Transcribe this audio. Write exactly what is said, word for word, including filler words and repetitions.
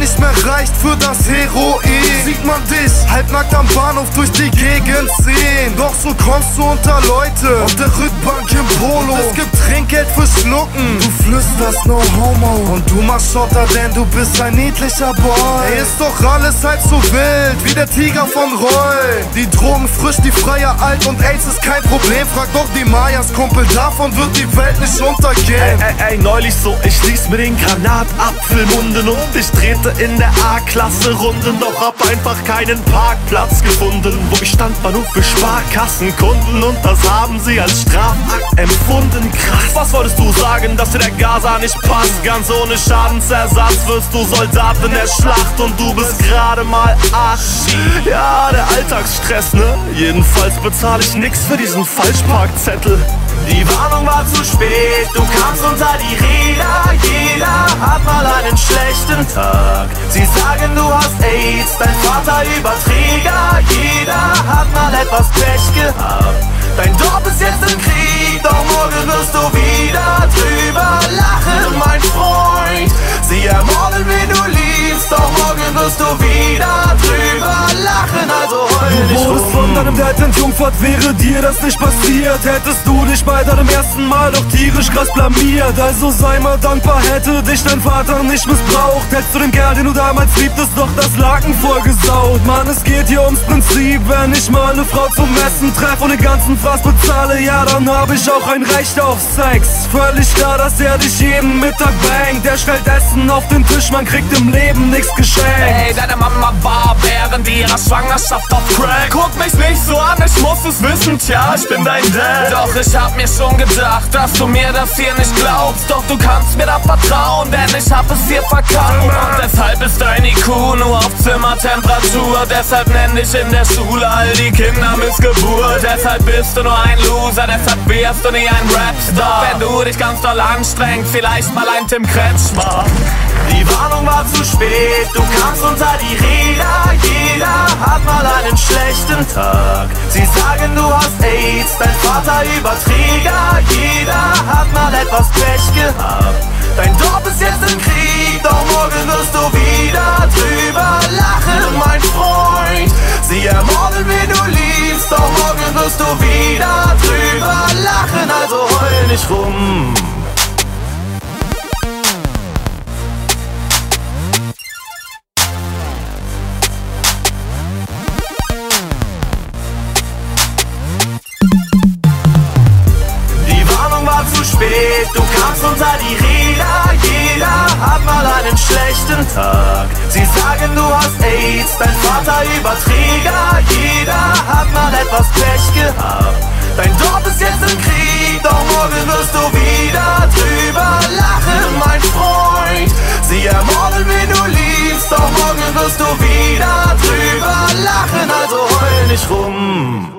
nicht mehr reicht für das Heroin, sieht man dich halbnackt am Bahnhof durch die Gegend ziehen. Doch so kommst du unter Leute auf der Rückbank im Polo. Und es gibt Trinkgeld für Schlucken, du flüsterst no homo. Und du machst Schotter, denn du bist ein niedlicher Boy. Ey, ist doch alles halb so wild wie der Tiger von Roy. Die Drogen frisch, die Freier alt und AIDS ist kein Problem. Frag doch die Mayas, Kumpel, davon wird die Welt nicht untergehen. Ey, ey, ey, neulich so, ich ließ mir den Granatapfel munden und ich drehte in der A-Klasse Runden, doch hab einfach keinen Parkplatz gefunden. Wo ich stand, war nur für Sparkassenkunden und das haben sie als Strafakt empfunden. Krass, was wolltest du sagen, dass dir der Gaza nicht passt? Ganz ohne Schadensersatz wirst du Soldat in der Schlacht und du bist gerade mal acht. Ja, der Alltagsstress, ne? Jedenfalls bezahle ich nix für diesen Falschparkzettel. Die Warnung war zu spät, du kamst unter die Räder. Jeder hat mal einen schlechten Tag. Sie sagen, du hast AIDS, dein Vater Überträger. Jeder hat mal etwas Pech gehabt. Dein Dorf ist jetzt im Krieg, doch morgen wirst du wieder drüber lachen, mein Freund. Sie ermorden, wen du liebst, doch morgen wirst du wieder drüber lachen, also heul nicht rum. Du wurdest von deinem Dad entjungfert, wäre dir das nicht passiert, hättest du dich bei deinem ersten Mal doch tierisch krass blamiert. Also sei mal dankbar, hätte dich dein Vater nicht missbraucht, hättest du den Kerl, den du damals liebtest, doch das Laken vollgesaut. Mann, es geht hier ums Prinzip, wenn ich mal eine Frau zum Essen treffe und den ganzen Fraß bezahle, ja, dann hab ich auch ein Recht auf Sex. Völlig klar, dass er dich jeden Mittag bangt, der stellt Essen auf den Tisch, man kriegt im Leben nichts geschenkt. Ey, deine Mama war während ihrer Schwangerschaft auf Crack. Guck mich nicht so an, ich muss es wissen, tja, ich bin dein Dad. Doch ich hab mir schon gedacht, dass du mir das hier nicht glaubst. Doch du kannst mir da vertrauen, denn ich hab es dir verkauft. Und deshalb ist dein I Q nur auf Zimmertemperatur. Deshalb nenn dich in der Schule all die Kinder Missgeburt. Deshalb bist du nur ein Loser, deshalb wärst du nie ein Rapstar. Wenn du dich ganz doll anstrengst, vielleicht mal ein Tim Kretschmer. Die Warnung war zu spät, du kamst unter die Räder. Jeder hat mal einen schlechten Tag. Sie sagen, du hast AIDS, dein Vater Überträger. Jeder hat mal etwas Pech gehabt. Dein Dorf ist jetzt im Krieg, doch morgen wirst du wieder drüber lachen, mein Freund. Sie ermorden, wen du liebst, doch morgen wirst du wieder drüber lachen, also heul nicht rum. Zu spät, du kamst unter die Räder. Jeder hat mal einen schlechten Tag. Sie sagen, du hast AIDS, dein Vater Überträger. Jeder hat mal etwas Pech gehabt. Dein Dorf ist jetzt im Krieg, doch morgen wirst du wieder drüber lachen, mein Freund. Sie ermorden, wen du liebst, doch morgen wirst du wieder drüber lachen, also heul nicht rum.